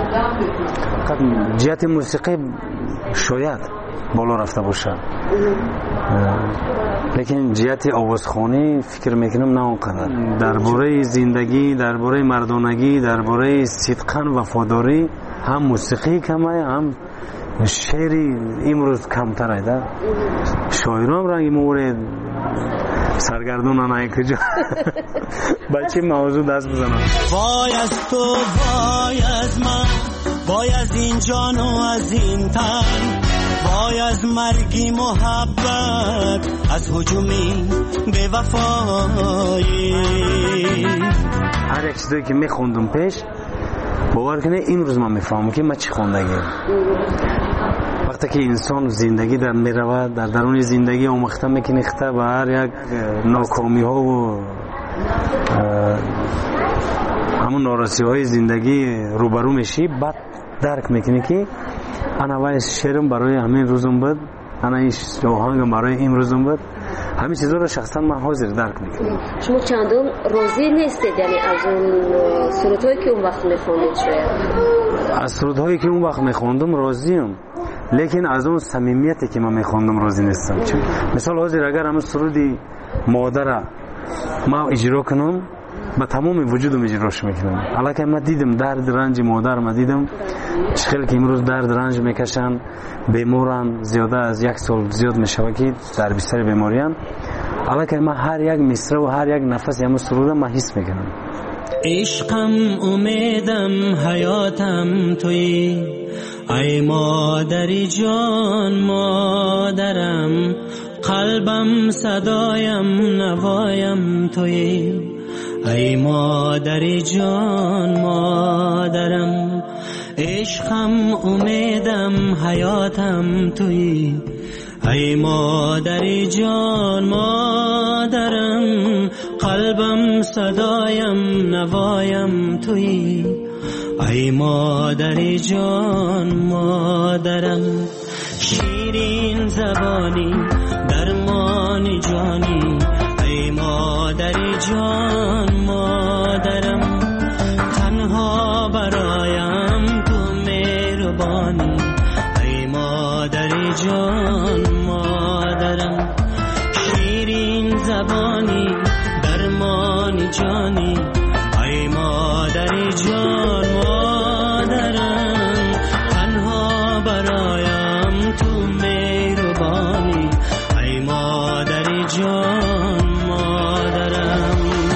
جهت موسیقی شاید بالا رفته باشه، لیکن جهت آوازخوانی فکر میکنم نه اونقدر. درباره زندگی، درباره مردانگی، درباره صدقاً وفاداری هم موسیقی کمه، هم شعری امروز کمتر ایده. شاعران رنگ مورد سرگردون نه کجا بچه موضوع دست بزنم. وای از تو، وای از من، وای از این جان و از این تن، وای از مرگی محبت، از هجومی به وفایی. هر یک چیزی که میخوندم پیش باور کنه امروز من میفهمم که من چی خوندگی. وقتی که انسان زندگی در میرود، در درون زندگی آموخته میکنه و هر یک ناکامی ها و همون نارسی های زندگی روبرو میشی، بعد درک میکنی که انا وای شعرم برای همین روزم بود، انا این آهنگم برای امروزم بود. همین چیزا رو شخصا من حاضر درک میکنم. شما چندان راضی نیستید یعنی از اون سرودهایی که اون وقت میخوندید؟ شاید از سرودهایی که اون وقت میخوندم راضیم، لیکن از اون صمیمیتی که من میخوندم راضی نیستم. چون مثال حاضر اگر همون سرودی مادر ما اجرا کنم با تمام وجودم اجراش میکنم. الان من دیدم درد رنج مادر، من دیدم چخیل که امروز درد رنج میکشن، بیمارن، زیاده از 1 سال زیاد میشوه که در بستر بیماریان. الان که من هر یک مصرع و هر یک نفس همون سرودم من حس میکنم. عشقم، امیدم، حیاتم تویی، ای مادری جان مادرم، قلبم، صدایم، نوایم تویی، ای مادری جان مادرم. عشقم، امیدم، حیاتم تویی، ای مادری جان مادرم، قلبم، صدایم، نوایم تویی، ای مادری جان مادرم. شیرین زبانی، درمان جانی، ای مادری جان مادرم، تنها برایم تو مهربانی، ای مادری جان مادرم. شیرین زبانی، درمان جانی، ای مادری جان مادرم، تنها برایم تو مهربانی، ای مادری جان مادرم.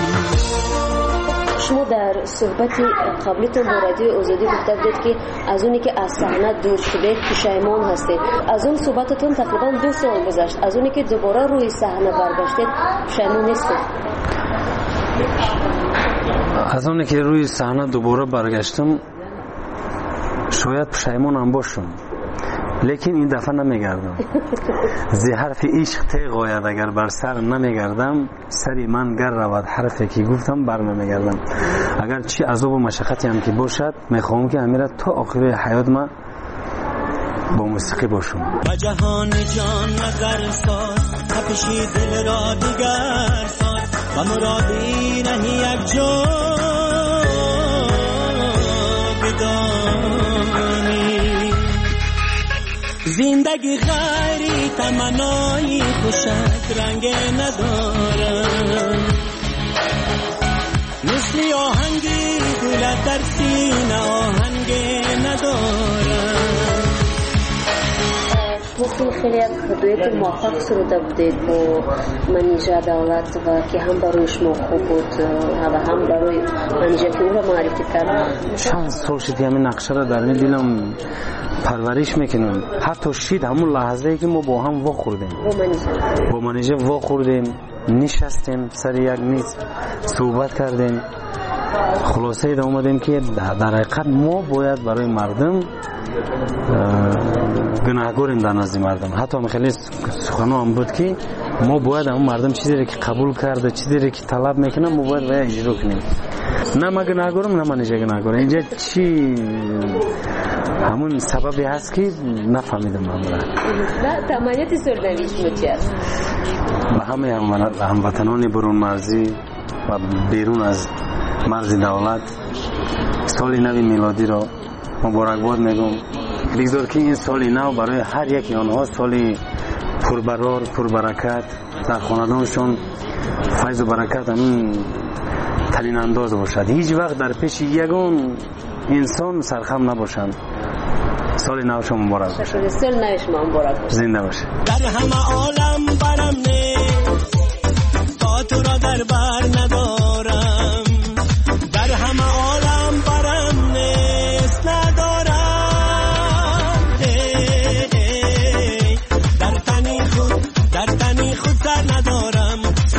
شما در صحبت قبلیتون با رادیو آزادی گفته بودید که از اونی که از صحنه دور شده پشیمان هستید. از اون صحبتتون تقریبا 2 سال گذشت. از اونی که دوباره روی صحنه برگشتید پشیمان نیستید؟ از اونی که روی صحنه دوباره برگشتم شاید پشیمانم باشم، لیکن این دفعه نمیگردم. زی حرف عشق تیغ آید، اگر بر سر نمیگردم، سری من گر رود حرفی که گفتم بر نمیگردم. اگر چی عذاب و مشقتی هم که باشد میخوام که امیره تا آخر حیات من با موسیقی باشم. و جهان جان نظر ساز، تپشی دل را دیگر ساز، و مرادی نهی یک جا بدانی. زندگی غیری تمنایی خوشت رنگ ندارم، مثل آهنگی گلت در سینه آهنگ ندارم. گفتیم خیلی از دویت موفق سروده بودید با منیژه دولت و که هم برای شما خوب بود و هم برای منیژه که او را معرفی کرد. چند سال شد همین نقشه را در دلم پرورش میکنم. حتی شید همون لحظه ای که ما با هم واخوردیم، با منیژه واخوردیم، نشستیم سر یک میز صحبت کردیم، خلاصه ایده اومدیم که در حقیقت ما باید برای مردم گناهگاریم در نزد مردم. حتی خیلی سخنو هم بود که ما باید همون مردم چیزی که قبول کرده، چیزی که طلب میکنه ما باید باید اجرا کنیم. نه من گناهگارم نه منیژه گناهگارم. اینجا چی همون سببی هست که نفهمیدم من را. و تمانیت سرنوشت چی است؟ به همه هموطنان برون مرزی و بیرون از مرز دولت سال نو میلادی را مبارکباد میگم. بگذار که این سال نو برای هر یکی آنها سال پربرار پربرکت، در خاندانشون فیض و برکت همین ترین انداز باشد. هیچ وقت در پیش یگان انسان سرخم نباشند. سال نو شما مبارک باشه. سال نو شما مبارک باشه. زنده باشه. در همه عالم برم نیست تا تو را در بر ندارم. در همه عالم برم نیست ندارم. در تنی خود سر ندارم.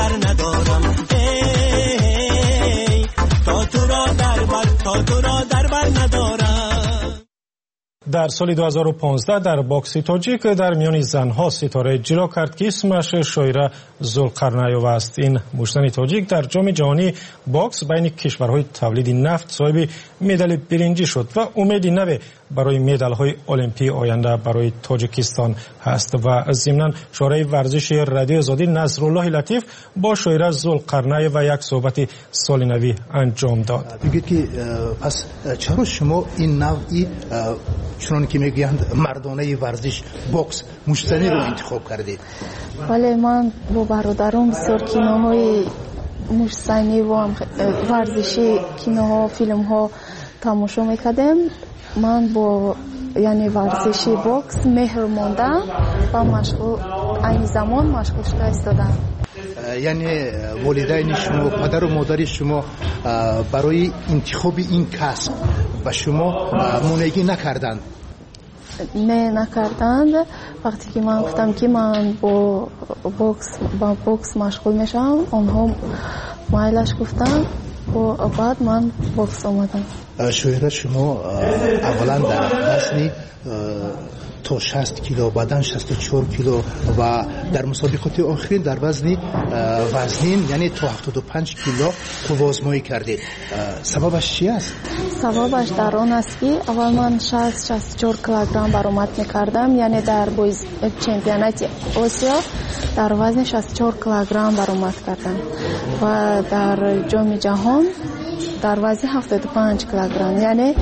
تا تو را در بر ندارم. در سال 2015 در باکس تاجیک در میان زنها ستاره اجرا کرد که اسمش شویره ذوالقرنیوف است. این مشتن تاجیک در جام جهانی باکس بین کشورهای تولید نفت صاحب مدال برنجی شد و امید نو برای مدال‌های المپی آینده برای تاجیکستان هست. و ضمناً شورای ورزش رادیو آزادی نصرالله لطیف با شویره ذوالقرنیوف و یک صحبت سال نوی انجام داد. بگید که پس چرا شما این نوعی چون که میگویند مردانه ورزش باکس مشتنی رو انتخاب کردید؟ بله، من با برادرم بسیار کینوهای مشتنی و ورزشی، کینوها، فیلمها تماشا میکردم. من با یعنی ورزشی باکس مهر موندم و مشغول این زمان مشغول شده ایستادم. یعنی والدین شما، پدر و مادر شما برای انتخاب این کسب و شما مانعی نکردند؟ نه، نکردند. وقتی که من گفتم که من با باکس مشغول میشم، آنها مایلش گفتن و بعد من باکس آمدم. شویره شما اولا در وزن تا 60 کیلو، بعداً 64 کیلو و در مسابقات آخرین در وزن یعنی تا 75 کیلو قوازمایی کردید. سببش چی است؟ سببش در آن است که اول من 64 کیلوگرم برآمد میکردم، یعنی در چمپیونات آسیا در وزن 64 کیلوگرم برآمد کردم و در جام جهان در وزن 75 کیلوگرم، یعنی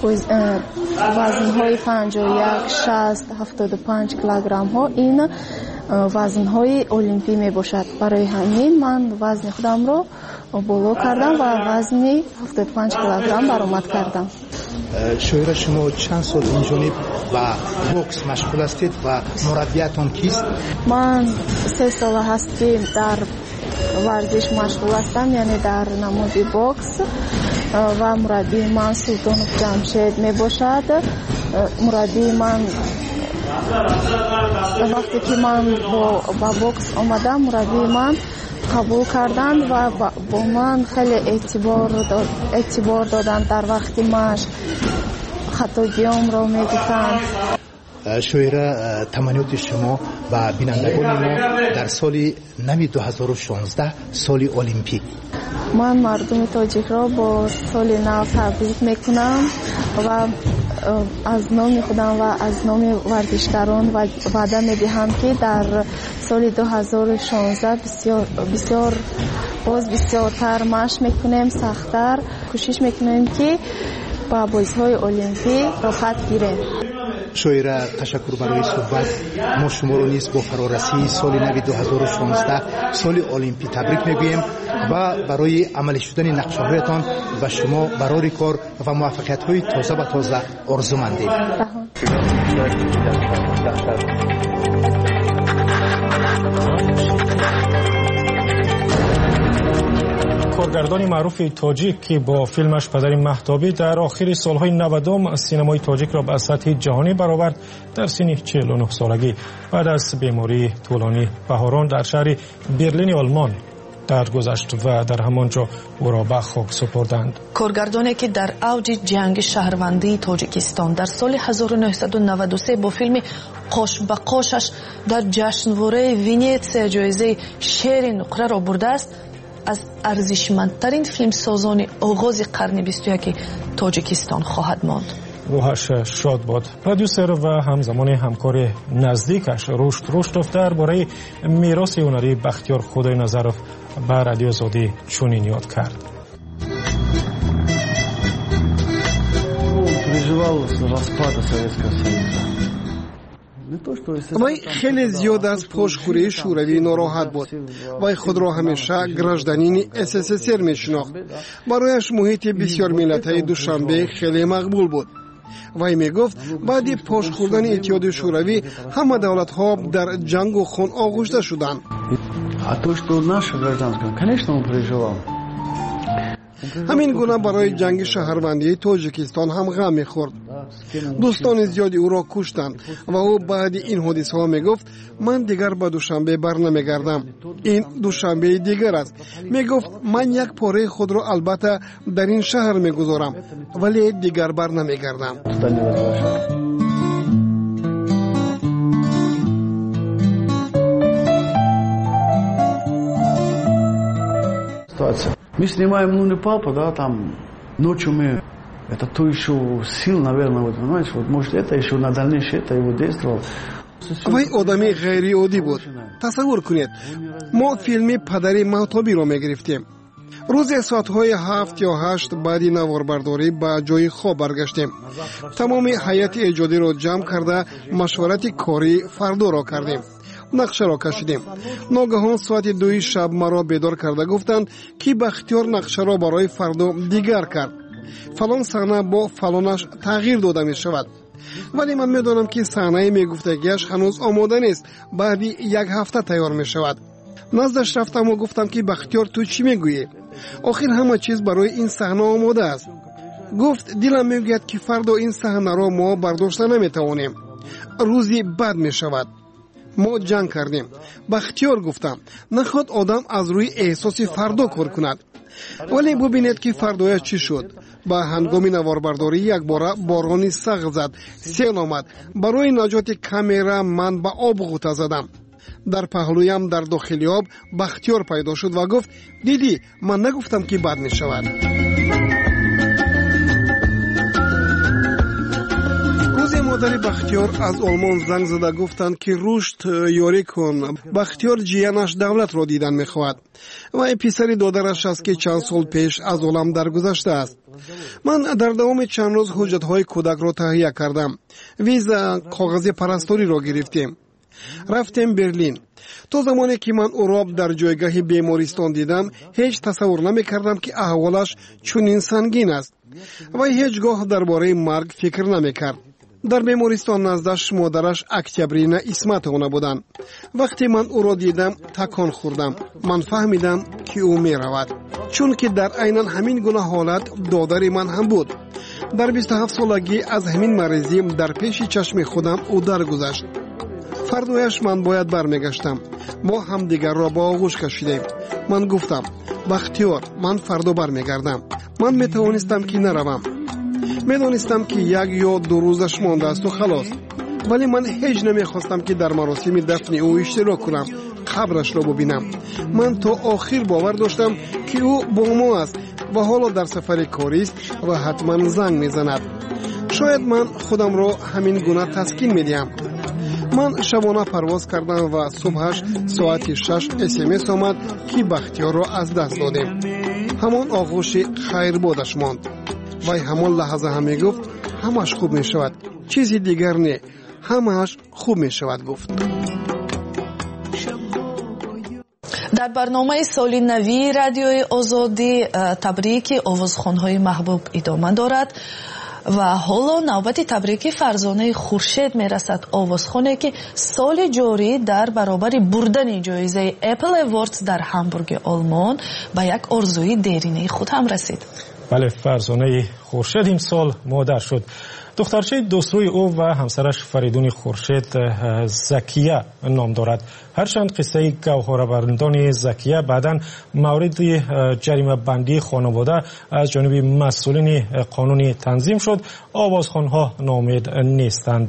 وزن‌های 51 60 75 کیلوگرم ها این وزن‌های المپی می باشد. برای همین من وزن خودم رو بالا کردم و وزن 75 کیلوگرم برآمد کردم. شویره شما چند سال این جانب و باکس مشغول هستید و مربیتون کیست؟ من 3 سال هست که در ورزش مشغول هستم، یعنی در نماد باکس و مربی من سلطانوف جمشید می باشد. مربی من وقتی که من با باکس آمدم مربی من قبول کردند و با من خیلی اعتبار دادند. در وقت مشق خطاگیام را می دیدند. شویره، تمنیات شما و بینندگان ما در سال نو 2016 سال المپیک. من مردم تاجیک را با سال نو تبریک میکنم و از نام خودم و از نام ورزشکاران وعده میدهم که در سال 2016 بسیارتر مشق میکنیم، سختتر کوشش میکنیم که با بازی‌های المپی رفعت گیریم. شویره، تشکر برای صحبت. ما شما رو نیز با فرارسی سال نو 2016 سال المپی تبریک میگوییم و برای عملی شدن نقشه‌هایتان و شما برای کار و موفقیت‌های تازه و تازه آرزومندیم. کارگردان معروف تاجیک که با فیلمش پدر مهتابی در آخر سالهای 90 سینمای تاجیک را به سطح جهانی برآورد، در سن 49 سالگی بعد از بیماری طولانی بهاران در شهر برلین آلمان درگذشت و در همانجا او را به خاک سپردند. کارگردانی که در اوج جنگ شهروندی تاجیکستان در سال 1993 با فیلم قاش به قاشش در جشنواره ونیتسیا جایزه شیر نقره را برده است، از ارزشمندترین فیلمسازان آغاز قرن 21 تاجیکستان خواهد ماند. روحش شاد باد. پرودوسر و همزمان همکار نزدیکش رشد دفتر برای میراث هنری بختیار خدای نظرف به رادیو آزادی چنین یاد کرد. вай хеле зиёд аз пошхӯрии шӯравӣ нороҳат буд. вай худро ҳамеша гражданини ссср мешинохт. барояш муҳити бисёрмиллатаи душанбе хеле мақбул буд. вай мегуфт баъди пош хӯрдани иттиҳоди шӯравӣ ҳама давлатҳо дар ҷангу хун оғӯшта шуданд. ҳамин гуна барои ҷанги шаҳрвандии тоҷикистон ҳам ғам мехӯрд. дӯстони зиёди ӯро куштанд ва ӯ баъди ин ҳодисаҳо мегуфт ман дигар ба душанбе барнамегардам. ин душанбеи дигар аст. мегуфт ман як пораи худро албатта дар ин шаҳр мегузорам, вале дигар барнамегардам. Мы снимаем «Лунный папа», да, там ночью мы, это то еще сил, наверное, вот, понимаешь, вот, может, это еще на дальнейшее, это его действовало. вай одами ғайриоддӣ буд. тасаввур кунед, мо филми «Падари маҳтобиро» мегирифтем. рӯзе соатҳои 7 ё 8 баъди наворбардорӣ ба ҷои хоб баргаштем. тамоми ҳайати эҷодиро ҷамъ карда машварати кори фардоро кардем. нақшаро кашидем. ногаҳон соати 2 шаб маро бедор карда гуфтанд ки Бахтиёр нақшаро барои фардо дигар кард. фалон саҳна бо фалонаш тағйир дода мешавад. вале ман медонам ки саҳнаи мегуфтагиаш ҳанӯз омода нест, баъди 1 ҳафта тайёр мешавад. наздаш рафтаму гуфтам ки Бахтиёр ту чӣ мегӯӣ? охир ҳама чиз барои ин саҳна омода аст. гуфт дилам мегӯяд ки фардо ин саҳнаро мо бардошта наметавонем. рӯзи бад мешавад. мо ҷанг кардем. Бахтиёр гуфтам наход одам аз рӯи эҳсоси фардо кор кунад. вале бубинед ки фардояш чӣ шуд. ба ҳангоми наворбардорӣ якбора борони сағ зад, сел омад. барои наҷоти камера ман ба об ғута задам. дар паҳлӯям дар дохили об Бахтиёр пайдо шуд ва гуфт дидӣ ман нагуфтам ки бад мешавад. модари Бахтиёр аз олмон занг зада гуфтанд ки рушд ёрӣ кун. Бахтиёр ҷиянаш давлатро дидан мехоҳад. вай писари додараш аст ки чанд сол пеш аз олам даргузашта аст. ман дар давоми чанд рӯз ҳуҷҷатҳои кӯдакро таҳия кардам. виза, коғази парасториро гирифтем. рафтем Берлин. то замоне ки ман ӯро дар ҷойгоҳи бемористон дидам, ҳеҷ тасаввур намекардам ки аҳволаш чунин сангин аст. вай ҳеҷ гоҳ дар бораи марг фикр намекард. дар бемористон наздаш модараш Октябрина Исматовна буданд. вақте ман ӯро дидам, такон хӯрдам. ман фаҳмидам ки ӯ меравад. чунки дар айнан ҳамин гуна ҳолат додари ман ҳам буд. дар 27 солагӣ аз ҳамин маризӣ дар пеши чашми худам ӯ даргузашт. фардояш ман бояд бармегаштам. мо ҳамдигарро ба оғӯш кашидем. ман гуфтам Бахтиёр, ман фардо бармегардам. ман метавонистам ки наравам. медонистам ки 1 ё 2 рӯзаш мондааст халос. вале ман ҳеҷ намехостам ки дар маросими дафни ӯ иштирок кунам, қабрашро бубинам. ман то охир бовар доштам ки ӯ бо мо аст ва ҳоло дар сафари корист ва ҳатман занг мезанад. шояд ман худамро ҳамин гуна таскин медиҳам. ман шабона парвоз кардам ва субҳаш соати 6 смс омад ки Бахтиёрро аз даст додем. ҳамон оғӯши хайрбодаш монд. вай ҳамон лаҳза ҳам мегуфт ҳамаш хуб мешавад, чизи дигар не, ҳамаш хуб мешавад гуфт. дар барномаи соли навии радиои озодӣ табрики овозхонҳои маҳбуб идома дорад ва ҳоло навбати табрики Фарзонаи Хуршед мерасад, овозхоне ки соли ҷорӣ дар баробари бурдани ҷоизаи Apple Awards дар Ҳамбурги Олмон ба як орзуи деринаи худ ҳам расид. бале, Фарзонаи Хуршед имсол модар шуд. духтарчаи дӯстрӯи ӯ ва ҳамсараш Фаридуни Хуршед Закия ном дорад. ҳарчанд қиссаи гавҳорабардони Закия баъдан мавриди ҷаримабандии хонавода аз ҷониби масъулини қонунӣ танзим шуд, овозхонҳо ноумед нестанд.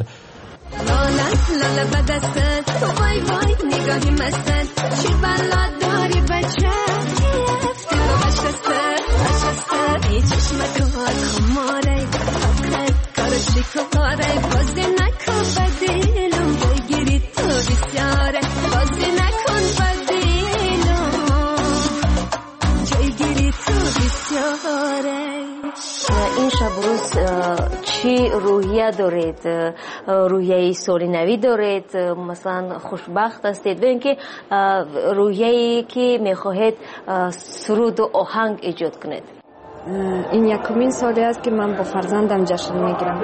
این شب روز چی رو روحیه دارید، روحیه سالینوی دارید، مثلا خوشبخت هستید و اینکه روحیه‌ای که میخواهید سرود و آهنگ ایجاد کنید؟ این یکمین سالی است که من با فرزندم جشن میگیرم.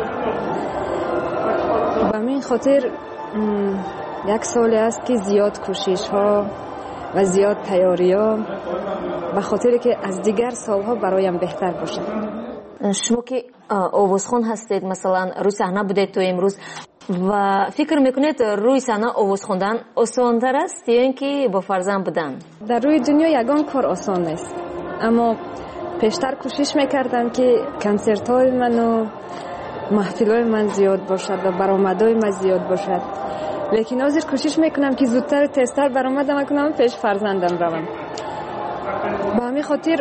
به این خاطر یک سالی است که زیاد کوشش ها و زیاد تیاری ها به خاطر که از دیگر سالها برایم بهتر باشه. شما که آوازخوان هستید، مثلا روی صحنه بودید تو امروز و فکر میکنید روی صحنه آواز خوندن آسان‌تر است یا اینکه با فرزند بودن؟ در روی دنیا یگان کار آسان نیست، اما پیشتر کوشش میکردم که کنسرت های من و محفل های من زیاد باشد و برآمدهای من زیاد باشد، لیکن حاضر کوشش میکنم که زودتر تستر برآمدم کنم پیش فرزندم روم. با همین خاطر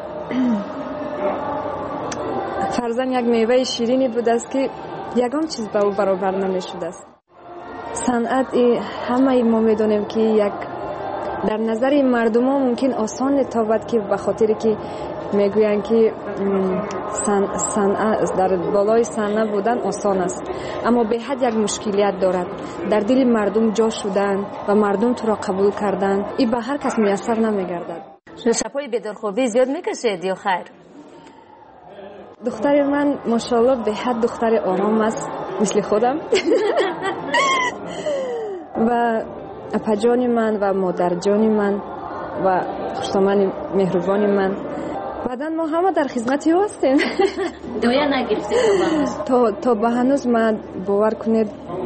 فرزند یک میوه شیرینی بود است که یگان چیز به او برابر نمیشد است. صنعت همه ما میدونیم که یک در نظر مردم ها ممکن آسان نتابد که به خاطر که میگوین که صنعت در بالای صحنه بودن آسان است، اما به حد یک مشکلیت دارد. در دل مردم جا شدن و مردم تو را قبول کردن این به هر کس میسر نمیگردد. شب‌های بیدارخوابی زیاد میکشید یا خیر؟ دختر من ماشاءالله به حد دختر آرام است، مثل خودم. و اپاجان من و مادرجان من و خوشتامن مهربان من، بعدا ما همه در خدمتی هستیم. دویا نگرفتید تا به هنوز من باور کنید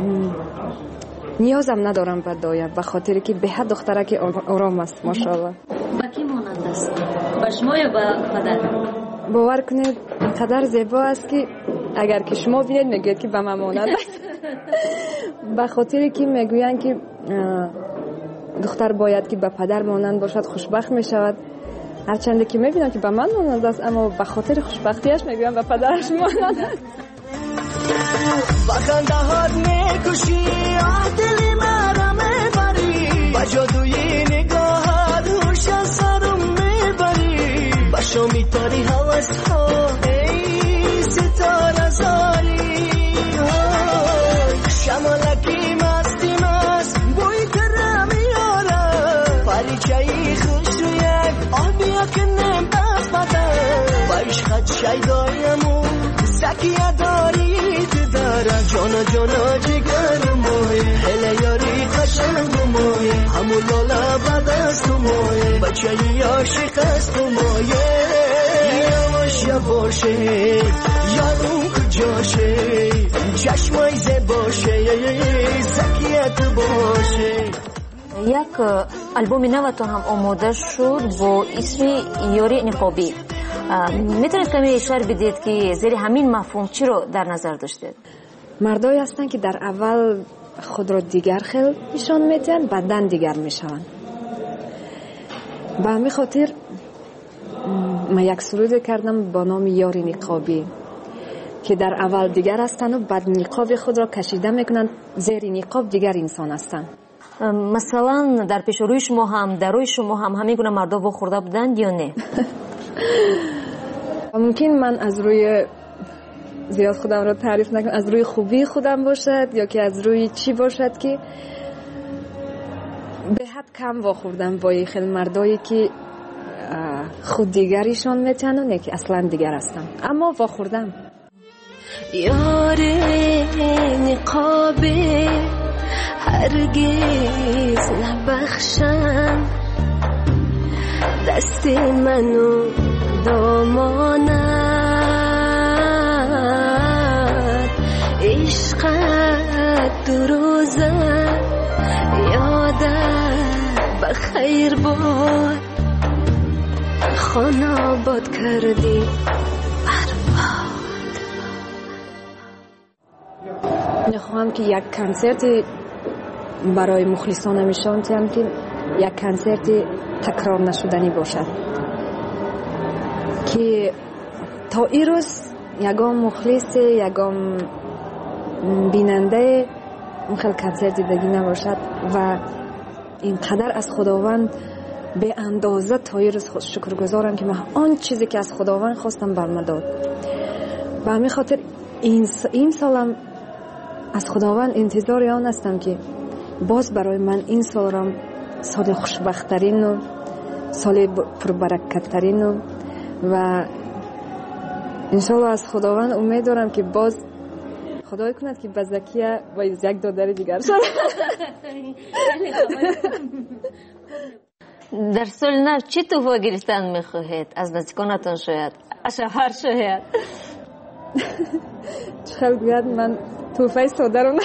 نیازم ندارم به دایه، به خاطر که به حد دختره که آرام است ماشاءالله. با کی مانند است؟ با شما یا با پدر؟ باور کنید اینقدر زیبا است که اگر که شما بینید میگید که به من مانند است. به خاطر که میگوین که دختر باید که به پدر مانند باشد خوشبخت میشود، هرچند که میبینم که به من مانند است، اما به خاطر خوشبختیش میگویم به پدرش مانند است. با خندهات میکشی دل مرا میبری، با جادوی نگاهات هوش از سرم میبری، با شو میتاری حوث ها ای ستاره زاری، شمالکی مستی مست بوی تره میاره، پریچهی خوش رو یک آبیا که نم پس بدن، با عشقت شیدایمو سکیه دارید داره، جانا جانا جگر موی هله یاری قشنگ موی، همون لالا بعد از تو موی بچه ی عاشق از تو موی، یواش یواشه یارون کجاشه، چشمای زباشه سکیت باشه. یک البوم نوتون هم آماده شد با اسم یاری نقابی. میتونید کمی اشاره بدید که زیر همین مفهوم چی رو در نظر داشتید؟ مردایی هستند که در اول خود را دیگر خیل نشان میدن، بعدن دیگر میشوند. به همین خاطر من یک سرود کردم با نام یاری نقابی که در اول دیگر هستند و بعد نقاب خود را کشیده میکنند، زیر نقاب دیگر انسان هستند. مثلا در پیش روی شما هم در روی شما هم همین گونه مردا واخورده بودند یا نه؟ ممکن من از روی زیاد خودم را تعریف نکنم، از روی خوبی خودم باشد یا که از روی چی باشد که به حد کم واخوردم با خیلی مردایی که خود دیگریشان میتن و نه که اصلا دیگر هستم، اما واخوردم. یار نقابه هرگز نبخشن، دست منو دامانت، عشقت دو روزه یادت بخیر باد، خانه آباد کردی برباد. میخواهم که یک کنسرت برای مخلصانم نشان دهم که یک کنسرت تکرار نشدنی باشد، که تا این روز یگام مخلص یگام بیننده اون خیلی کنسرت دیگه نباشد و اینقدر از خداوند به اندازه تا این روز شکرگزارم که من آن چیزی که از خداوند خواستم برم داد. به همین خاطر این سالم از خداوند انتظار آن هستم که باز برای من این سال را سال خوشبخت‌ترین و سال پربرکت‌ترین و انشالله از خداوند امید دارم که باز خدای کند که بزکیه با یک دادر دیگر شد. در سال نو چی تحفه گرفتن میخواهید از نزدیکانتان؟ شاید از شوهر، شاید چخل گوید من تحفه ساده رو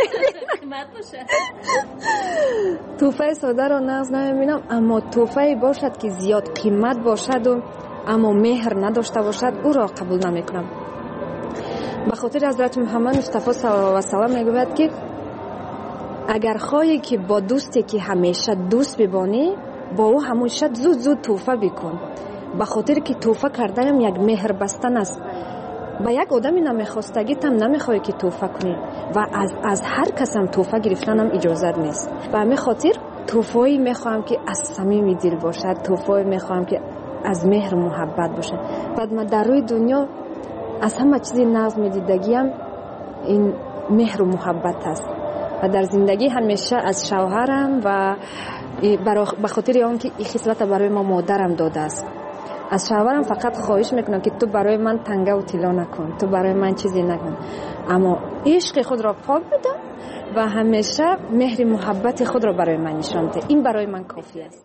تحفه ساده رو نقض نمیبینم، اما تحفه باشد که زیاد قیمت باشد و اما مهر نداشته باشد او را قبول نمیکنم. به خاطر حضرت محمد مصطفی صلی الله علیه و سلم میگوید که اگر خواهی که با دوستی که همیشه دوست ببانی با او همیشه زود تحفه بکن، به خاطر که تحفه کردن یک مهر بستن است. با یک آدمی نمیخواستگی تم نمیخوای که تحفه کنی و از هر کس هم تحفه گرفتن هم اجازت نیست. به همین خاطر تحفه‌ای میخوام که از صمیم دل باشد، تحفه‌ای میخوام که از مهر و محبت باشه. بعد من در روی دنیا از همه چیزی نظم دیدگیم این مهر و محبت است و در زندگی همیشه از شوهرم و به خاطر آن که این خصلت برای ما مادرم داده است، از شوهرم فقط خواهش میکنم که تو برای من تنگه و طلا نکن، تو برای من چیزی نکن، اما عشق خود را پاک بدم و همیشه مهر محبت خود را برای من نشان ده. این برای من کافی است.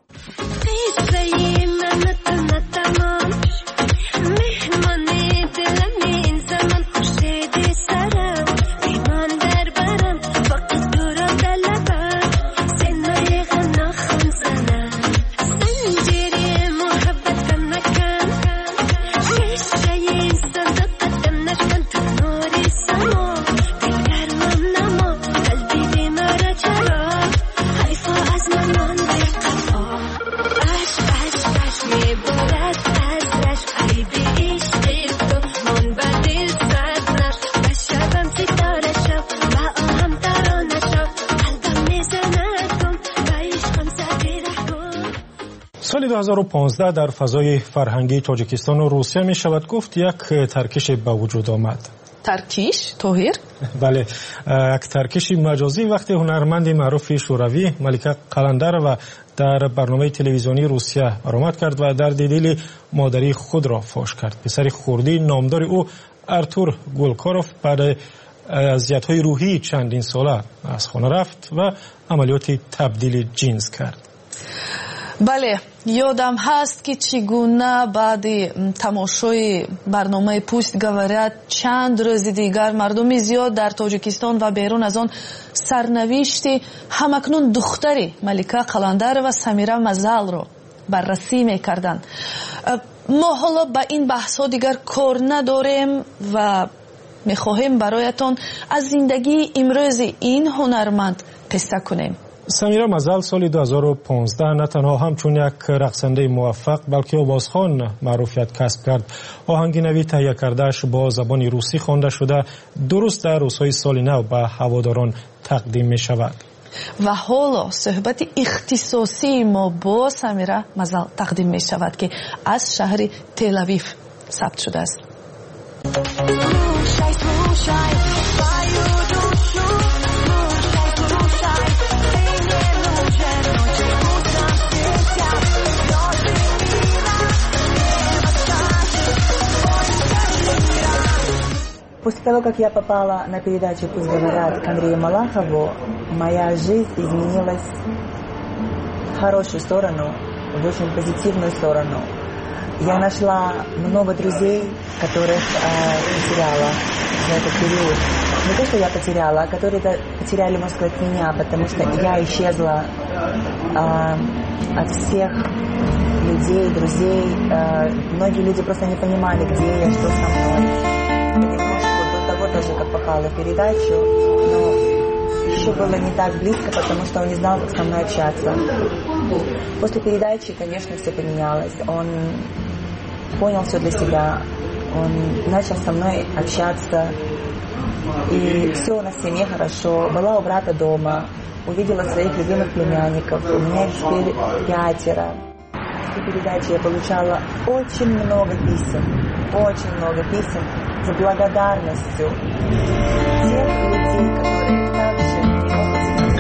سال 2015 در فضای فرهنگی تاجیکستان و روسیه می شود گفت یک ترکش به وجود آمد. ترکیش؟ توهیر؟ بله، یک ترکش مجازی وقتی هنرمند معروف شوروی ملیکا قلندرova در برنامه تلویزیونی روسیه برآمد کرد و درد دل مادری خود را فاش کرد. پسر خردی نامدار او ارتور گولکاروف بعد اذیت‌های روحی چندین ساله از خانه رفت و عملیات تبدیل جنس کرد. بله، یادم هست که چگونه بعد تماشای برنامه پوست گوارد چند روز دیگر مردم زیاد در تاجیکستان و بیرون از آن سرنوشت همکنون دختری ملیکا قلندر و سمیرا مزال را بررسی میکردند. ما حالا به این بحثا دیگر کار نداریم و میخواهیم برایتان از زندگی امروز این هنرمند قصه کنیم. سمیرا مزال سال 2015 نه تنها همچون یک رقصنده موفق بلکه آوازخوان معروفیت کسب کرد. آهنگ نوی تهیه کردهش با زبان روسی خوانده شده درست در روزهای سال نو به هواداران تقدیم می شود. و حالا صحبت اختصاصی ما با سمیرا مزال تقدیم می شود که از شهر تل اویو ثبت شده است. После того, как я попала на передачу «Пусть говорят» к Андрею Малахову, моя жизнь изменилась в хорошую сторону, в очень позитивную сторону. Я нашла много друзей, которых потеряла за этот период. Не то, что я потеряла, а которые потеряли, можно сказать, меня, потому что я исчезла от всех людей, друзей. Многие люди просто не понимали, где я, что со мной. Даже как попала в передачу, но еще было не так близко, потому что он не знал, как со мной общаться. После передачи, конечно, все поменялось. Он понял все для себя. Он начал со мной общаться. И все у нас в семье хорошо. Была у брата дома. Увидела своих любимых племянников. У меня их теперь 5. После передачи я получала очень много писем. Очень много писем с благодарностью тех людей, которые также не могут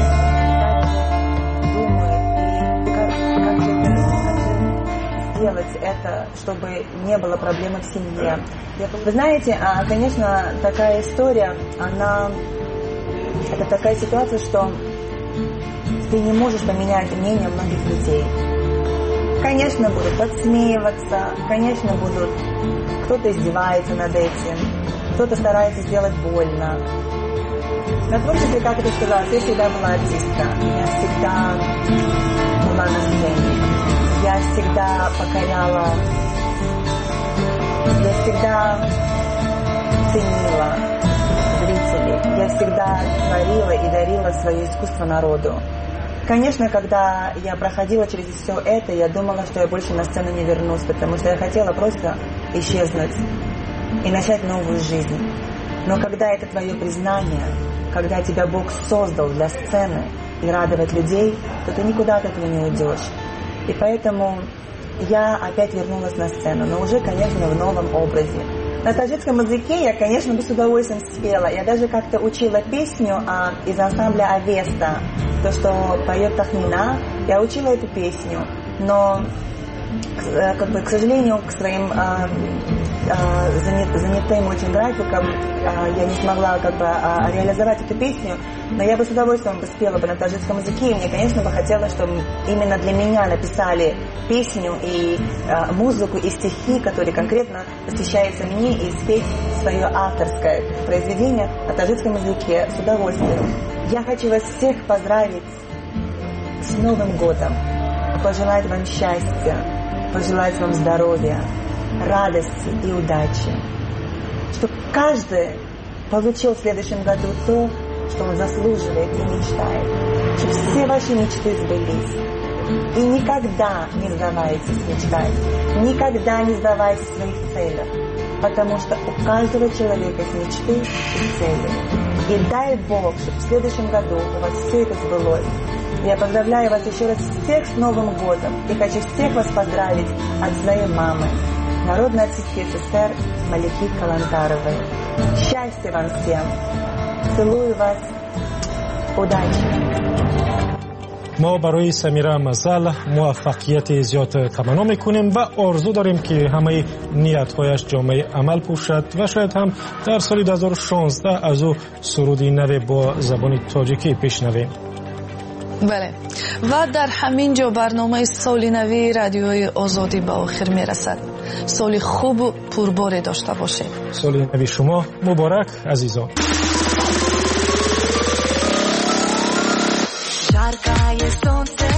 думают, и как же сделать это, чтобы не было проблем в семье. Вы знаете, конечно, такая история, это такая ситуация, что ты не можешь поменять мнение многих людей. Конечно, будут подсмеиваться, конечно, кто-то издевается над этим, кто-то старается сделать больно. На творчестве, как это сказала, я всегда была артистка, я всегда была на сцене, я всегда покоряла, я всегда ценила зрителей, я всегда творила и дарила свое искусство народу. Конечно, когда я проходила через все это, я думала, что я больше на сцену не вернусь, потому что я хотела просто исчезнуть и начать новую жизнь. Но когда это твое признание, когда тебя Бог создал для сцены и радовать людей, то ты никуда от этого не уйдешь. И поэтому я опять вернулась на сцену, но уже, конечно, в новом образе. На таджикском языке я, конечно, бы с удовольствием спела. Я даже как-то учила песню из ансамбля «Авеста», то, что поет Тахмина. Я учила эту песню, но, к сожалению, к своим занятым очень графиком я не смогла реализовать эту песню, но я бы с удовольствием спела бы на таджикском языке, и мне, конечно, бы хотелось, чтобы именно для меня написали песню и музыку, и стихи, которые конкретно посвящаются мне, и спеть свое авторское произведение на таджикском языке с удовольствием. Я хочу вас всех поздравить с Новым годом, пожелать вам счастья, пожелать вам здоровья, радости и удачи. Чтобы каждый получил в следующем году то, что он заслуживает и мечтает. Чтобы все ваши мечты сбылись. И никогда не сдавайтесь мечтать. Никогда не сдавайтесь в своих целях. Потому что у каждого человека есть мечты и цели. И дай Бог, чтобы в следующем году у вас все это сбылось. Я поздравляю вас еще раз всех с Новым годом. И хочу всех вас поздравить от своей мамы, народной артистки СССР Малики Калантаровой. Счастья вам всем! Целую вас! Удачи! ما برای سمیرا مزل موفقیت زیاد تمنا میکنیم و آرزو داریم که همه نیت‌هایش جامعه عمل پوشد و شاید هم در سال 2016 از او سرودی نو با زبان تاجیکی بشنویم. بله و در همین جا برنامه سال نوی رادیوی آزادی به آخر میرسد. سال خوب و پرباری داشته باشید. سال نوی شما مبارک عزیزان. Жаркое солнце